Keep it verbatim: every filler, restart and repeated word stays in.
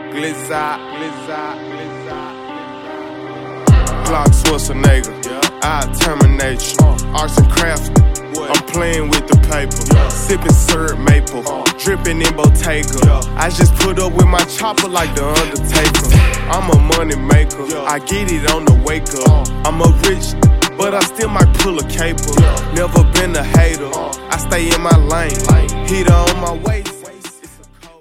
Glizzy, Glizzy, Glizzy. Glock Schwarzenegger, yeah. I'll terminate you. Uh. Arts and crafts, what? I'm playing with the paper. Yeah. Sipping syrup maple, uh. dripping in Bottega. Yeah. I just put up with my chopper like the Undertaker. I'm a money maker, yeah. I get it on the wake up. Uh. I'm a rich, but I still might pull a caper. Yeah. Never been a hater, uh. I stay in my lane. Lane. Heater on my waist.